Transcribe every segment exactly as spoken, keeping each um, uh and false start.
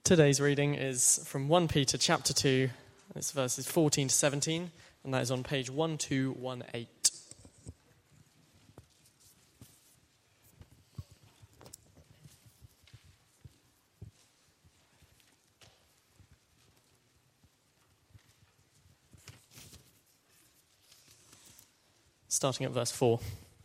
Today's reading is from First Peter chapter two, it's verses fourteen to seventeen, and that is on page twelve eighteen. Starting at verse four.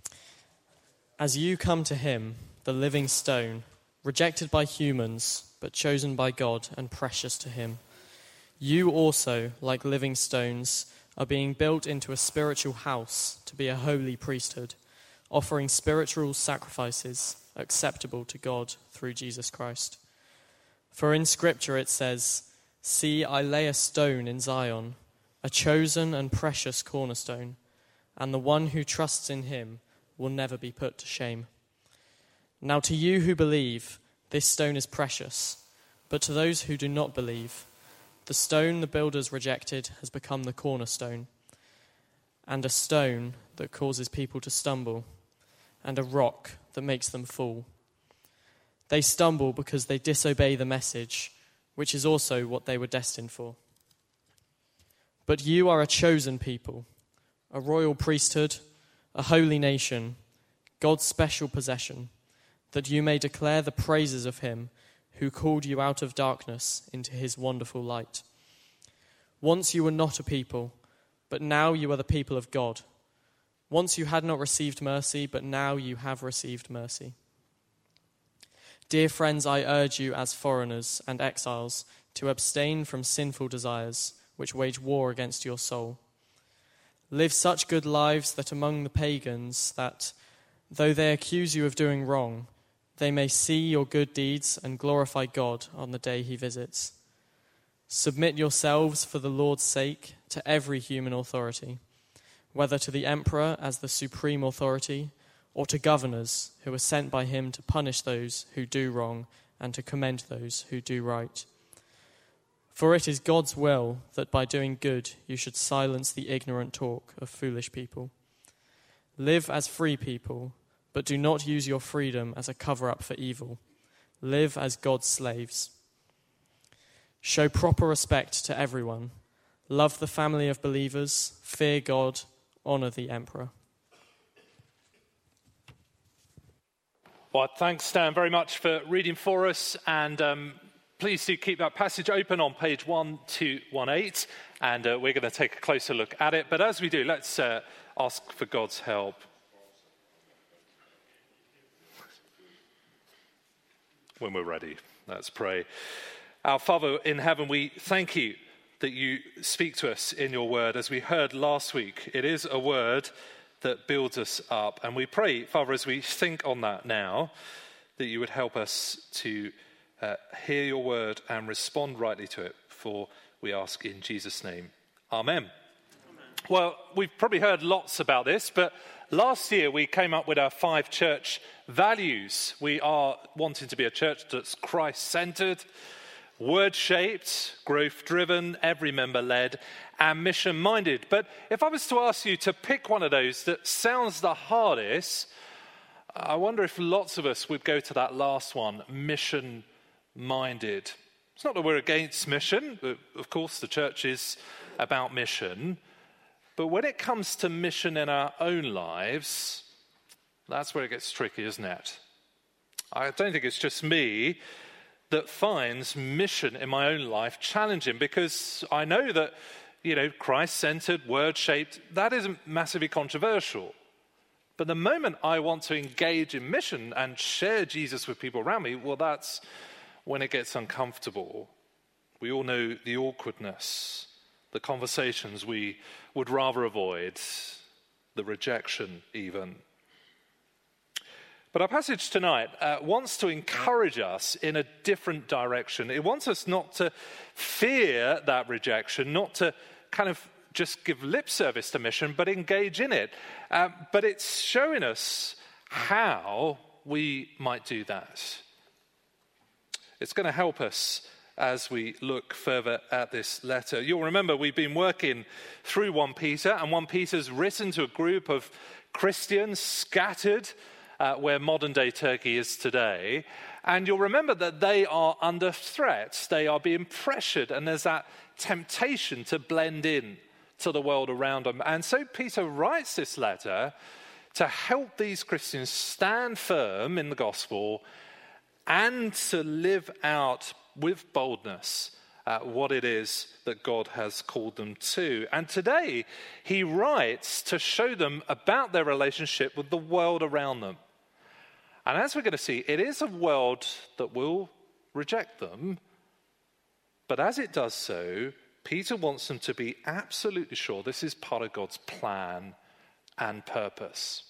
As you come to him, the living stone, rejected by humans, but chosen by God and precious to him, you also, like living stones, are being built into a spiritual house to be a holy priesthood, offering spiritual sacrifices acceptable to God through Jesus Christ. For in Scripture it says, "See, I lay a stone in Zion, a chosen and precious cornerstone, and the one who trusts in him will never be put to shame." Now to you who believe, this stone is precious, but to those who do not believe, the stone the builders rejected has become the cornerstone, and a stone that causes people to stumble, and a rock that makes them fall. They stumble because they disobey the message, which is also what they were destined for. But you are a chosen people, a royal priesthood, a holy nation, God's special possession, that you may declare the praises of him who called you out of darkness into his wonderful light. Once you were not a people, but now you are the people of God. Once you had not received mercy, but now you have received mercy. Dear friends, I urge you as foreigners and exiles to abstain from sinful desires which wage war against your soul. Live such good lives that among the pagans, that, though they accuse you of doing wrong, they may see your good deeds and glorify God on the day he visits. Submit yourselves for the Lord's sake to every human authority, whether to the emperor as the supreme authority, or to governors who are sent by him to punish those who do wrong and to commend those who do right. For it is God's will that by doing good you should silence the ignorant talk of foolish people. Live as free people, but do not use your freedom as a cover-up for evil. Live as God's slaves. Show proper respect to everyone. Love the family of believers. Fear God. Honor the emperor. Well, thanks, Stan, very much for reading for us. And um, please do keep that passage open on page twelve eighteen. And uh, we're going to take a closer look at it. But as we do, let's uh, ask for God's help. When we're ready, let's pray. Our Father in heaven, we thank you that you speak to us in your word. As we heard last week, it is a word that builds us up. And we pray, Father, as we think on that now, that you would help us to uh, hear your word and respond rightly to it. For we ask in Jesus' name. Amen. Amen. Well, we've probably heard lots about this, but last year we came up with our five church values. We are wanting to be a church that's Christ-centered, word-shaped, growth-driven, every member-led, and mission-minded. But if I was to ask you to pick one of those that sounds the hardest, I wonder if lots of us would go to that last one, mission-minded. It's not that we're against mission. Of course, the church is about mission. But when it comes to mission in our own lives, that's where it gets tricky, isn't it? I don't think it's just me that finds mission in my own life challenging, because I know that, you know, Christ-centered, word-shaped, that isn't massively controversial. But the moment I want to engage in mission and share Jesus with people around me, well, that's when it gets uncomfortable. We all know the awkwardness, the conversations we would rather avoid, the rejection even. But our passage tonight uh, wants to encourage us in a different direction. It wants us not to fear that rejection, not to kind of just give lip service to mission, but engage in it. Uh, but it's showing us how we might do that. It's going to help us as we look further at this letter. You'll remember we've been working through First Peter, and First Peter's written to a group of Christians scattered uh, where modern-day Turkey is today. And you'll remember that they are under threat. They are being pressured, and there's that temptation to blend in to the world around them. And so Peter writes this letter to help these Christians stand firm in the gospel and to live out with boldness uh, what it is that God has called them to. And today he writes to show them about their relationship with the world around them. And as we're going to see, it is a world that will reject them. But as it does so, Peter wants them to be absolutely sure this is part of God's plan and purpose.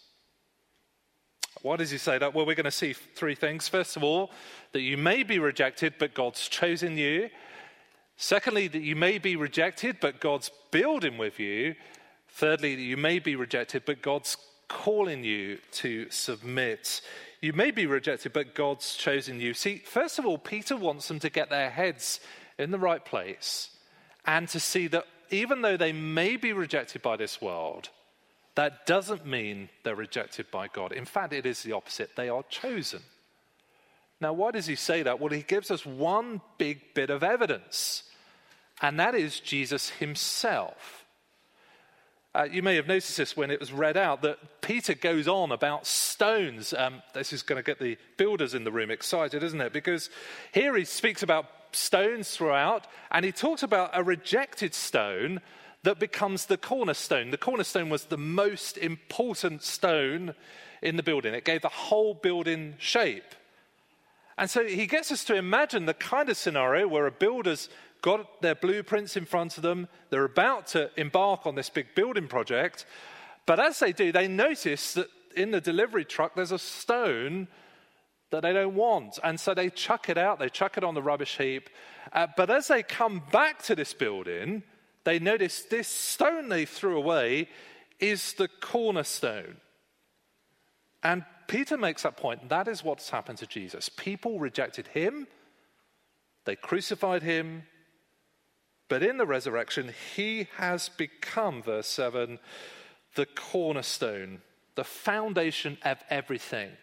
Why does he say that? Well, we're going to see three things. First of all, that you may be rejected, but God's chosen you. Secondly, that you may be rejected, but God's building with you. Thirdly, that you may be rejected, but God's calling you to submit. You may be rejected, but God's chosen you. See, first of all, Peter wants them to get their heads in the right place and to see that even though they may be rejected by this world, that doesn't mean they're rejected by God. In fact, it is the opposite. They are chosen. Now, why does he say that? Well, he gives us one big bit of evidence, and that is Jesus himself. Uh, you may have noticed this when it was read out, that Peter goes on about stones. Um, this is going to get the builders in the room excited, isn't it? Because here he speaks about stones throughout, and he talks about a rejected stone that becomes the cornerstone. The cornerstone was the most important stone in the building. It gave the whole building shape. And so he gets us to imagine the kind of scenario where a builder's got their blueprints in front of them. They're about to embark on this big building project. But as they do, they notice that in the delivery truck, there's a stone that they don't want. And so they chuck it out. They chuck it on the rubbish heap. Uh, but as they come back to this building, they notice this stone they threw away is the cornerstone. And Peter makes that point. That is what's happened to Jesus. People rejected him. They crucified him. But in the resurrection, he has become, verse seven, the cornerstone, the foundation of everything.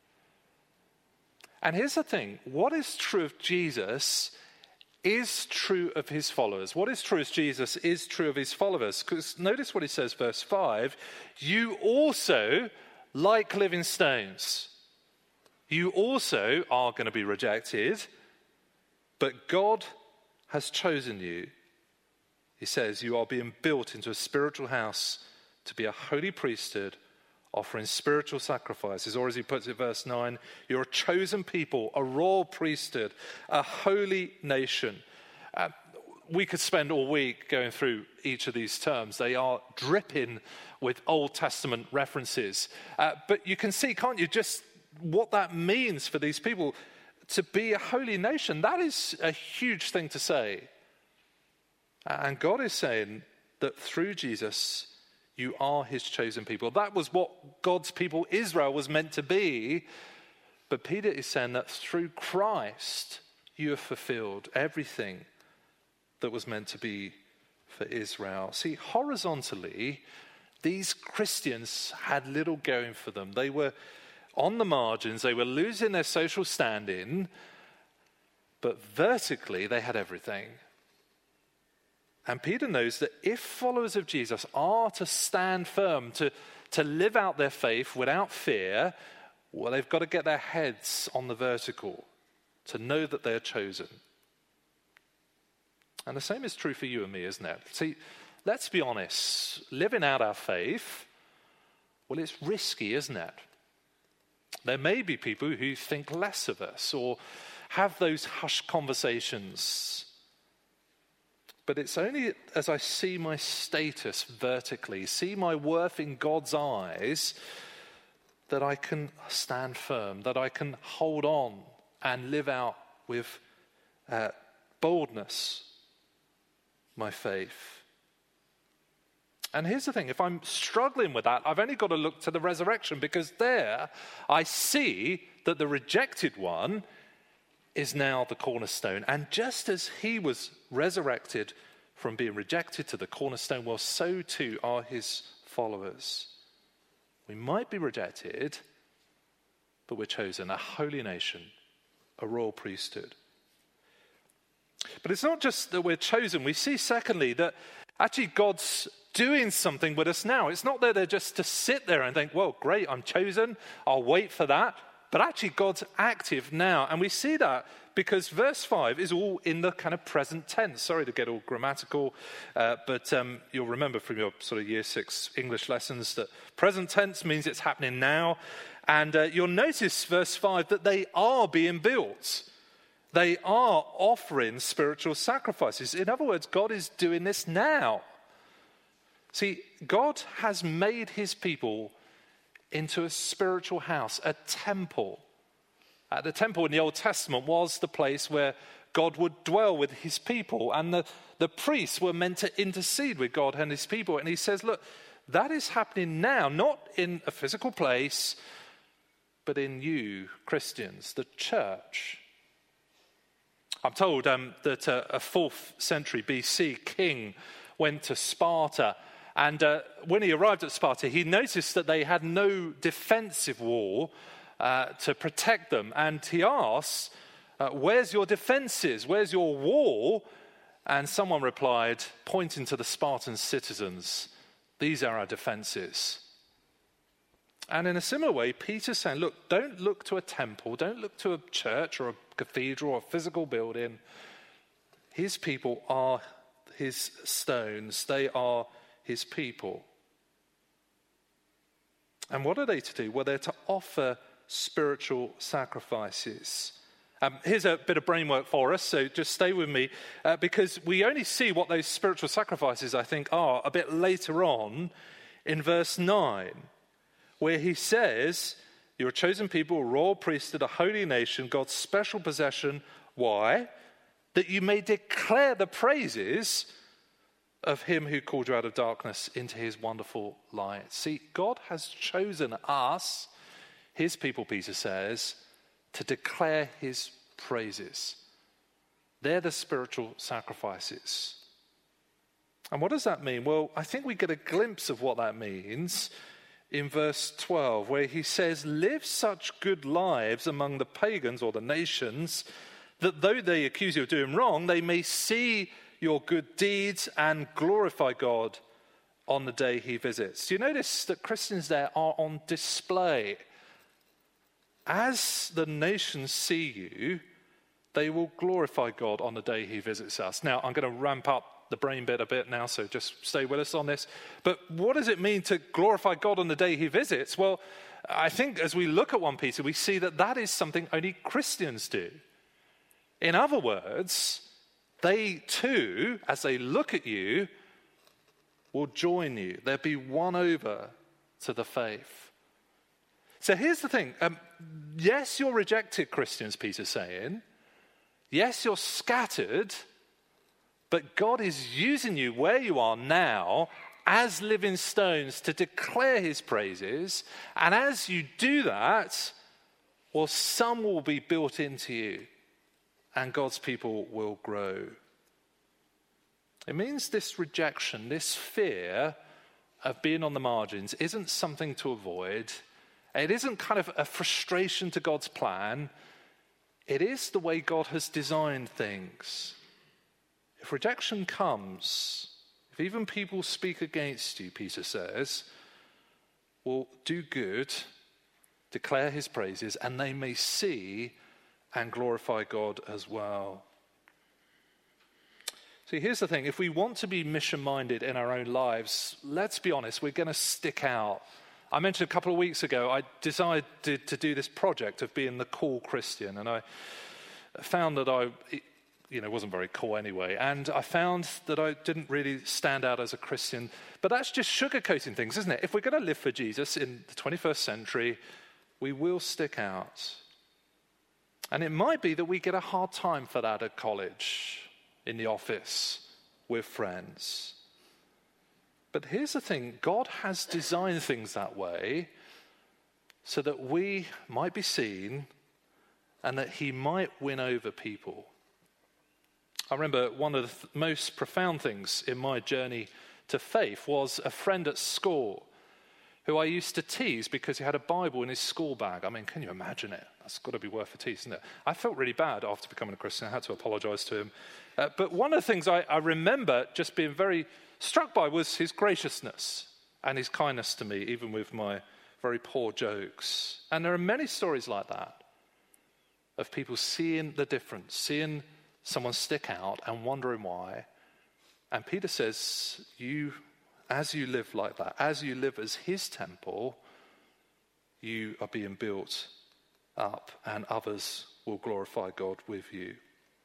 And here's the thing. What is true of Jesus is true of his followers. What is true of Jesus is true of his followers. Because notice what he says, verse five. You also, like living stones, you also are going to be rejected, but God has chosen you. He says you are being built into a spiritual house to be a holy priesthood, offering spiritual sacrifices. Or as he puts it, verse nine, you're a chosen people, a royal priesthood, a holy nation. Uh, we could spend all week going through each of these terms. They are dripping with Old Testament references. Uh, but you can see, can't you, just what that means for these people to be a holy nation. That is a huge thing to say. And God is saying that through Jesus, you are his chosen people. That was what God's people, Israel, was meant to be. But Peter is saying that through Christ, you have fulfilled everything that was meant to be for Israel. See, horizontally, these Christians had little going for them. They were on the margins. They were losing their social standing. But vertically, they had everything. And Peter knows that if followers of Jesus are to stand firm, to, to live out their faith without fear, well, they've got to get their heads on the vertical to know that they are chosen. And the same is true for you and me, isn't it? See, let's be honest. Living out our faith, well, it's risky, isn't it? There may be people who think less of us or have those hushed conversations. But it's only as I see my status vertically, see my worth in God's eyes, that I can stand firm, that I can hold on and live out with uh, boldness my faith. And here's the thing, if I'm struggling with that, I've only got to look to the resurrection, because there I see that the rejected one is now the cornerstone. And just as he was resurrected from being rejected to the cornerstone, well, so too are his followers. We might be rejected, but we're chosen, a holy nation, a royal priesthood. But it's not just that we're chosen. We see, secondly, that actually God's doing something with us now. It's not that they're just to sit there and think, well, great, I'm chosen, I'll wait for that. But actually God's active now. And we see that because verse five is all in the kind of present tense. Sorry to get all grammatical, uh, but um, you'll remember from your sort of year six English lessons that present tense means it's happening now. And uh, you'll notice verse five that they are being built. They are offering spiritual sacrifices. In other words, God is doing this now. See, God has made his people into a spiritual house, a temple. Uh, the temple in the Old Testament was the place where God would dwell with his people, and the, the priests were meant to intercede with God and his people. And he says, look, that is happening now, not in a physical place, but in you, Christians, the church. I'm told um, that uh, a fourth century B C king went to Sparta, and uh, when he arrived at Sparta, he noticed that they had no defensive wall uh, to protect them. And he asked, uh, where's your defenses? Where's your wall? And someone replied, pointing to the Spartan citizens, these are our defenses. And in a similar way, Peter's saying, look, don't look to a temple, don't look to a church or a cathedral or a physical building. His people are his stones. They are his people. And what are they to do? Well, they're to offer spiritual sacrifices. Um, here's a bit of brainwork for us, so just stay with me, uh, because we only see what those spiritual sacrifices, I think, are a bit later on in verse nine, where he says, you're a chosen people, a royal priesthood, a holy nation, God's special possession. Why? That you may declare the praises of him who called you out of darkness into his wonderful light. See, God has chosen us, his people, Peter says, to declare his praises. They're the spiritual sacrifices. And what does that mean? Well, I think we get a glimpse of what that means in verse twelve, where he says, live such good lives among the pagans or the nations, that though they accuse you of doing wrong, they may see your good deeds and glorify God on the day he visits. You notice that Christians there are on display. As the nations see you, they will glorify God on the day he visits us. Now, I'm going to ramp up the brain bit a bit now, so just stay with us on this. But what does it mean to glorify God on the day he visits? Well, I think as we look at First Peter, we see that that is something only Christians do. In other words, they too, as they look at you, will join you. They'll be won over to the faith. So here's the thing. Um, yes, you're rejected, Christians, Peter's saying. Yes, you're scattered. But God is using you where you are now as living stones to declare his praises. And as you do that, well, some will be built into you. And God's people will grow. It means this rejection, this fear of being on the margins isn't something to avoid. It isn't kind of a frustration to God's plan. It is the way God has designed things. If rejection comes, if even people speak against you, Peter says, well, do good, declare his praises, and they may see and glorify God as well. See, here's the thing. If we want to be mission-minded in our own lives, let's be honest, we're going to stick out. I mentioned a couple of weeks ago, I decided to, to do this project of being the cool Christian, and I found that I, you know, wasn't very cool anyway, and I found that I didn't really stand out as a Christian. But that's just sugarcoating things, isn't it? If we're going to live for Jesus in the twenty-first century, we will stick out. And it might be that we get a hard time for that at college, in the office, with friends. But here's the thing, God has designed things that way so that we might be seen and that he might win over people. I remember one of the th- most profound things in my journey to faith was a friend at school who I used to tease because he had a Bible in his school bag. I mean, can you imagine it? That's got to be worth a tease, isn't it? I felt really bad after becoming a Christian. I had to apologize to him. Uh, but one of the things I, I remember just being very struck by was his graciousness and his kindness to me, even with my very poor jokes. And there are many stories like that of people seeing the difference, seeing someone stick out and wondering why. And Peter says, you, as you live like that, as you live as his temple, you are being built up and others will glorify God with you.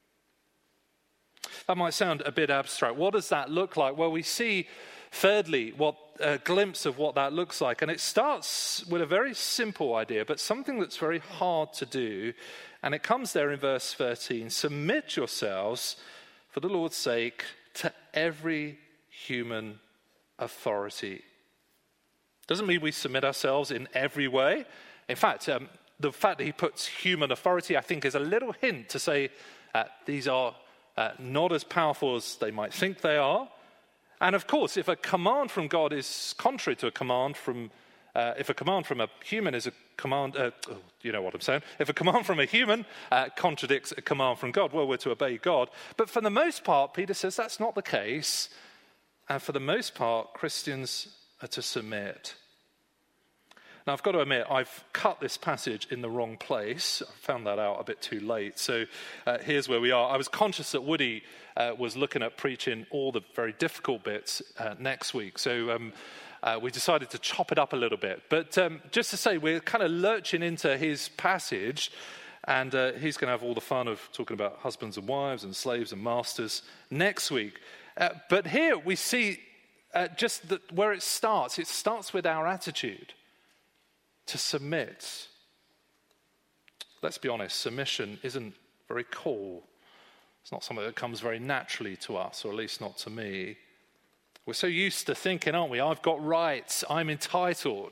That might sound a bit abstract. What does that look like? Well, we see, thirdly, what a glimpse of what that looks like. And it starts with a very simple idea, but something that's very hard to do. And it comes there in verse thirteen. Submit yourselves, for the Lord's sake, to every human authority. Doesn't mean we submit ourselves in every way. In fact, um, the fact that he puts human authority, I think, is a little hint to say uh, these are uh, not as powerful as they might think they are. And of course, if a command from God is contrary to a command from, uh, if a command from a human is a command, uh, oh, you know what I'm saying. If a command from a human uh, contradicts a command from God, well, we're to obey God. But for the most part, Peter says that's not the case. And for the most part, Christians are to submit. Now, I've got to admit, I've cut this passage in the wrong place. I found that out a bit too late. So uh, here's where we are. I was conscious that Woody uh, was looking at preaching all the very difficult bits uh, next week. So um, uh, we decided to chop it up a little bit. But um, just to say, we're kind of lurching into his passage. And uh, he's going to have all the fun of talking about husbands and wives and slaves and masters next week. Uh, but here we see uh, just the, where it starts. It starts with our attitude. To submit. Let's be honest, submission isn't very cool. It's not something that comes very naturally to us, or at least not to me. We're so used to thinking, aren't we? I've got rights, I'm entitled.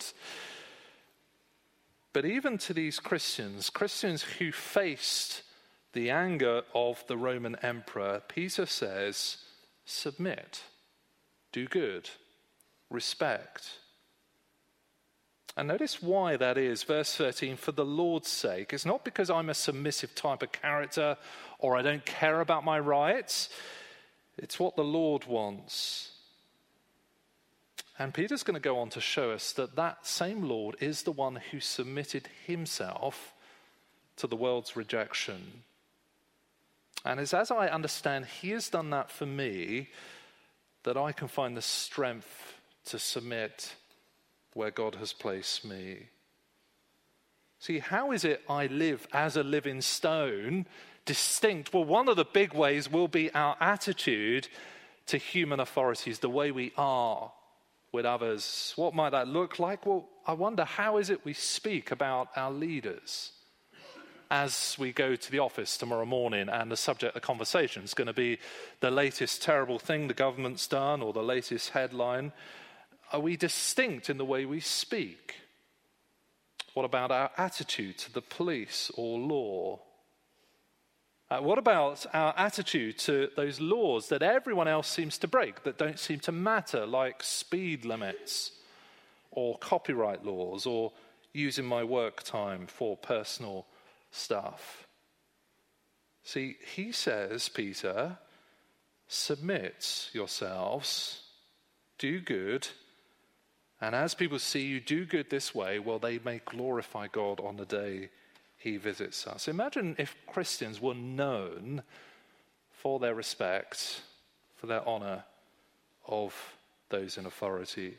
But even to these Christians, Christians who faced the anger of the Roman emperor, Peter says, submit, do good, respect. And notice why that is. Verse thirteen, for the Lord's sake. It's not because I'm a submissive type of character or I don't care about my rights. It's what the Lord wants. And Peter's going to go on to show us that that same Lord is the one who submitted himself to the world's rejection. And it's as I understand he has done that for me that I can find the strength to submit where God has placed me. See, how is it I live as a living stone, distinct? Well, one of the big ways will be our attitude to human authorities, the way we are with others. What might that look like? Well, I wonder, how is it we speak about our leaders as we go to the office tomorrow morning and the subject of the conversation is going to be the latest terrible thing the government's done or the latest headline? Are we distinct in the way we speak? What about our attitude to the police or law? Uh, what about our attitude to those laws that everyone else seems to break, that don't seem to matter, like speed limits or copyright laws or using my work time for personal stuff? See, he says, Peter, submit yourselves, do good, and as people see you do good this way, well, they may glorify God on the day he visits us. Imagine if Christians were known for their respect, for their honor of those in authority.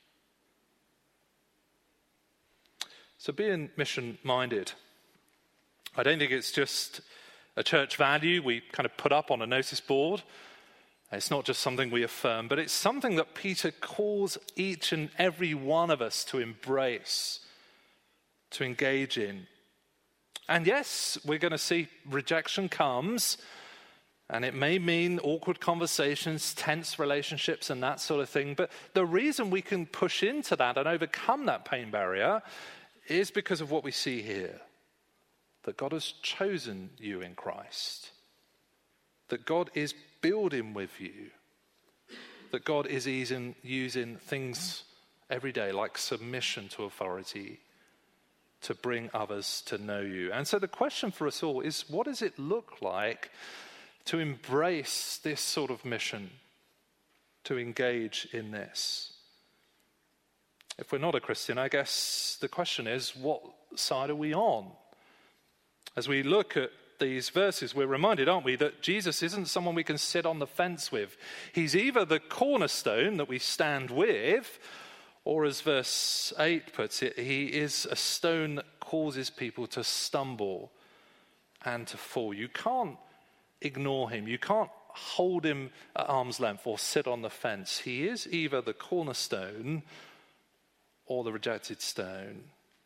So being mission-minded, I don't think it's just a church value we kind of put up on a notice board. It's not just something we affirm, but it's something that Peter calls each and every one of us to embrace, to engage in. And yes, we're going to see rejection comes, and it may mean awkward conversations, tense relationships, and that sort of thing. But the reason we can push into that and overcome that pain barrier is because of what we see here. That God has chosen you in Christ. That God is building with you. That God is using, using things every day like submission to authority to bring others to know you. And so the question for us all is, what does it look like to embrace this sort of mission, to engage in this? If we're not a Christian, I guess the question is, what side are we on? As we look at these verses, we're reminded, aren't we, that Jesus isn't someone we can sit on the fence with. He's either the cornerstone that we stand with, or as verse eight puts it, he is a stone that causes people to stumble and to fall. You can't ignore him. You can't hold him at arm's length or sit on the fence. He is either the cornerstone or the rejected stone.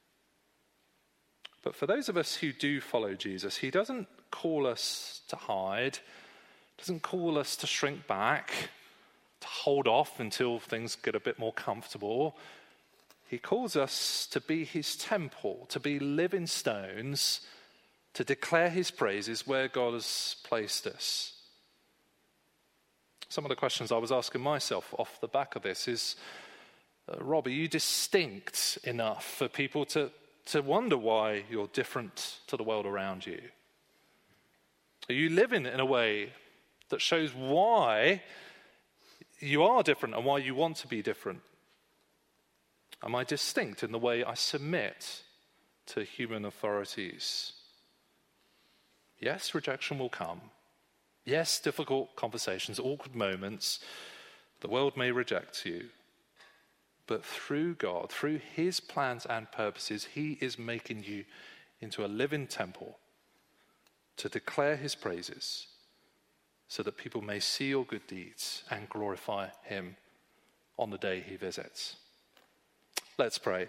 But for those of us who do follow Jesus, he doesn't call us to hide, doesn't call us to shrink back, to hold off until things get a bit more comfortable. He calls us to be his temple, to be living stones, to declare his praises where God has placed us. Some of the questions I was asking myself off the back of this is, uh, Rob, are you distinct enough for people to, to wonder why you're different to the world around you? Are you living in a way that shows why you are different and why you want to be different? Am I distinct in the way I submit to human authorities? Yes, rejection will come. Yes, difficult conversations, awkward moments. The world may reject you. But through God, through his plans and purposes, he is making you into a living temple to declare his praises so that people may see your good deeds and glorify him on the day he visits. Let's pray.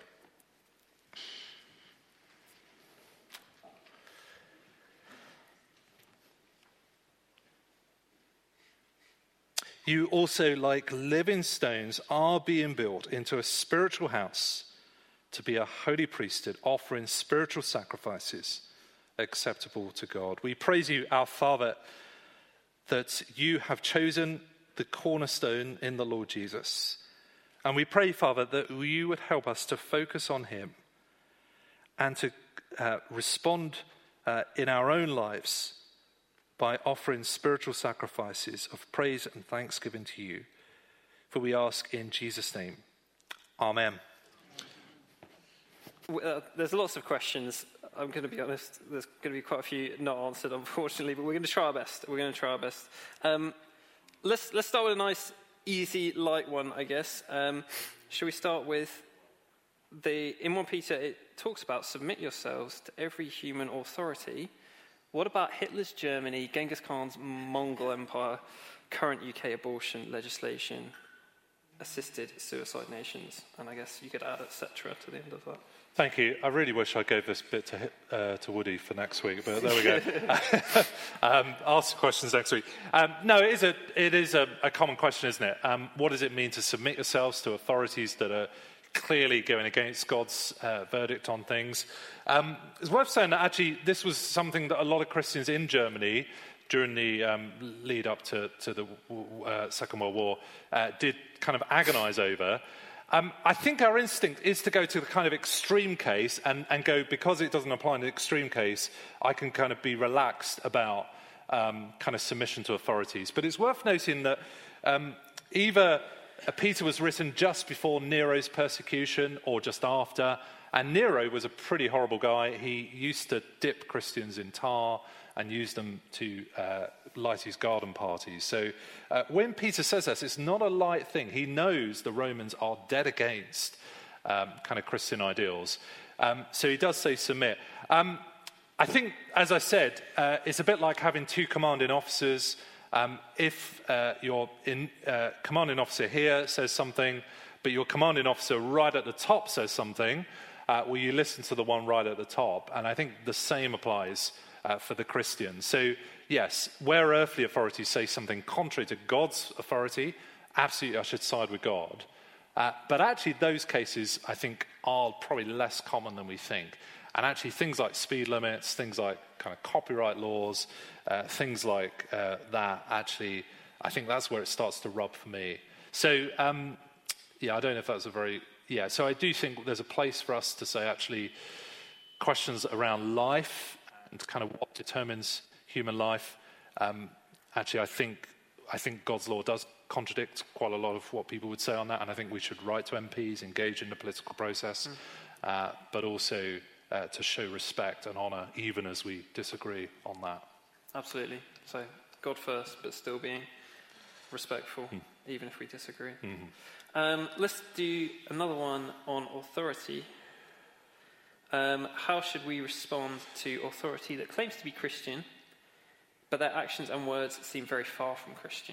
You also, like living stones, are being built into a spiritual house to be a holy priesthood, offering spiritual sacrifices acceptable to God. We praise you, our Father, that you have chosen the cornerstone in the Lord Jesus. And we pray, Father, that you would help us to focus on him and to uh, respond uh, in our own lives by offering spiritual sacrifices of praise and thanksgiving to you. For we ask in Jesus' name. Amen. Uh, there's lots of questions. I'm going to be honest, there's going to be quite a few not answered, unfortunately, but we're going to try our best. We're going to try our best. Um, let's, let's start with a nice, easy, light one, I guess. Um, shall we start with the, in First Peter, it talks about submit yourselves to every human authority. What about Hitler's Germany, Genghis Khan's Mongol Empire, current U K abortion legislation, assisted suicide nations? And I guess you could add et cetera to the end of that. Thank you. I really wish I gave this bit to uh, to Woody for next week, but there we go. um, ask questions next week. Um, no, it is a it is a, a common question, isn't it? Um, what does it mean to submit yourselves to authorities that are clearly going against God's uh, verdict on things? Um, it's worth saying that actually this was something that a lot of Christians in Germany during the um, lead up to, to the uh, Second World War uh, did kind of agonize over. Um, I think our instinct is to go to the kind of extreme case and, and go, because it doesn't apply in the extreme case, I can kind of be relaxed about um, kind of submission to authorities. But it's worth noting that um, either Peter was written just before Nero's persecution or just after, and Nero was a pretty horrible guy. He used to dip Christians in tar and use them to uh, light his garden parties. So uh, when Peter says this, it's not a light thing. He knows the Romans are dead against um, kind of Christian ideals. Um, so he does say submit. Um, I think, as I said, uh, it's a bit like having two commanding officers. Um, if uh, your in, uh, commanding officer here says something, but your commanding officer right at the top says something, uh, will you listen to the one right at the top? And I think the same applies Uh, for the Christians. So, yes, where earthly authorities say something contrary to God's authority, absolutely I should side with God. Uh, but actually those cases, I think, are probably less common than we think. And actually things like speed limits, things like kind of copyright laws, uh, things like uh, that, actually, I think that's where it starts to rub for me. So, um, yeah, I don't know if that's a very... Yeah, so I do think there's a place for us to say, actually, questions around life and kind of what determines human life, um, actually, I think I think God's law does contradict quite a lot of what people would say on that, and I think we should write to M Ps, engage in the political process, mm. uh, but also uh, to show respect and honour, even as we disagree on that. Absolutely. So God first, but still being respectful, mm. even if we disagree. Mm-hmm. Um, let's do another one on authority. Um, how should we respond to authority that claims to be Christian, but their actions and words seem very far from Christian?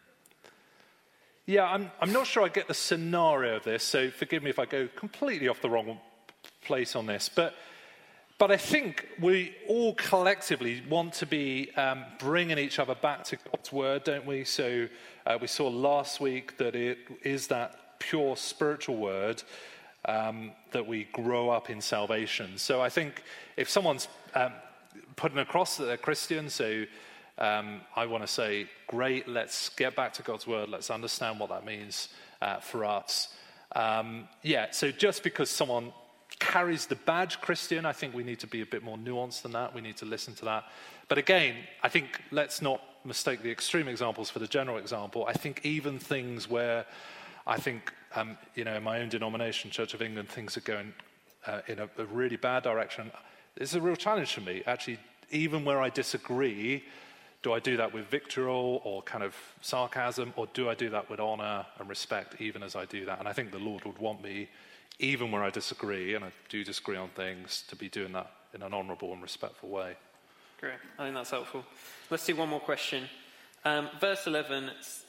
Yeah, I'm, I'm not sure I get the scenario of this, so forgive me if I go completely off the wrong place on this. But but I think we all collectively want to be um, bringing each other back to God's word, don't we? So uh, we saw last week that it is that pure spiritual word um, that we grow up in salvation. So I think if someone's um, putting across that they're Christian, so um, I want to say, great, let's get back to God's word. Let's understand what that means uh, for us. Um, yeah, so just because someone carries the badge Christian, I think we need to be a bit more nuanced than that. We need to listen to that. But again, I think let's not mistake the extreme examples for the general example. I think even things where I think, um, you know, in my own denomination, Church of England, things are going uh, in a, a really bad direction. It's a real challenge for me. Actually, even where I disagree, do I do that with vitriol or kind of sarcasm, or do I do that with honour and respect even as I do that? And I think the Lord would want me, even where I disagree, and I do disagree on things, to be doing that in an honourable and respectful way. Great. I think that's helpful. Let's do one more question. Um, verse eleven.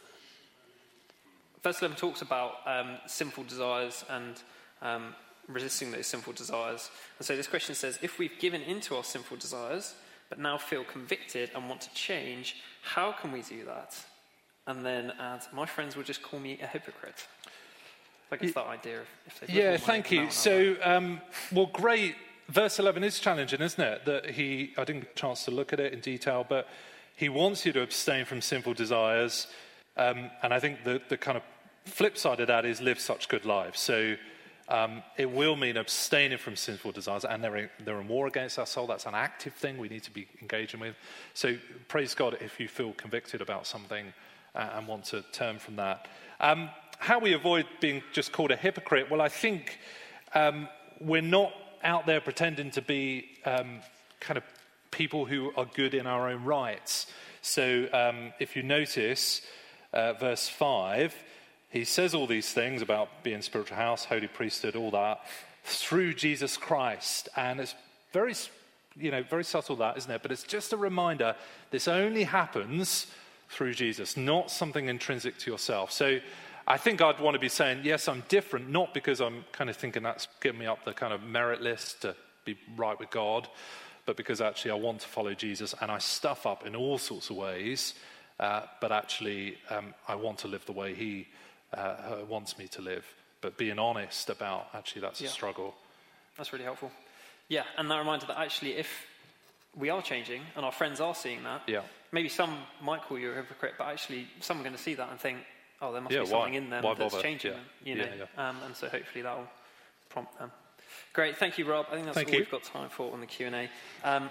Verse eleven talks about um, sinful desires and um, resisting those sinful desires. And so this question says, if we've given into our sinful desires, but now feel convicted and want to change, how can we do that? And then add, my friends will just call me a hypocrite. I guess that idea of if they yeah, thank you. So, um, well, great. Verse eleven is challenging, isn't it? That he, I didn't get a chance to look at it in detail, but he wants you to abstain from sinful desires. Um, and I think the, the kind of flip side of that is live such good lives. So um, it will mean abstaining from sinful desires, and they're, they're in war against our soul. That's an active thing we need to be engaging with. So praise God if you feel convicted about something uh, and want to turn from that. Um, how we avoid being just called a hypocrite? Well, I think um, we're not out there pretending to be um, kind of people who are good in our own rights. So um, if you notice uh, verse five, he says all these things about being spiritual house, holy priesthood, all that, through Jesus Christ. And it's very, you know, very subtle that, isn't it? But it's just a reminder, this only happens through Jesus, not something intrinsic to yourself. So I think I'd want to be saying, yes, I'm different, not because I'm kind of thinking that's getting me up the kind of merit list to be right with God, but because actually I want to follow Jesus and I stuff up in all sorts of ways, uh, but actually um, I want to live the way he uh, wants me to live. But being honest about actually that's yeah. a struggle. That's really helpful. Yeah, and that reminder that actually if we are changing and our friends are seeing that, yeah. maybe some might call you a hypocrite, but actually some are going to see that and think, oh, there must yeah, be something why? in them why that's bother? changing yeah. them, you know. Yeah, yeah. Um, and so hopefully that will prompt them. Great, thank you, Rob. I think that's thank all you. we've got time for on the Q and A. Um,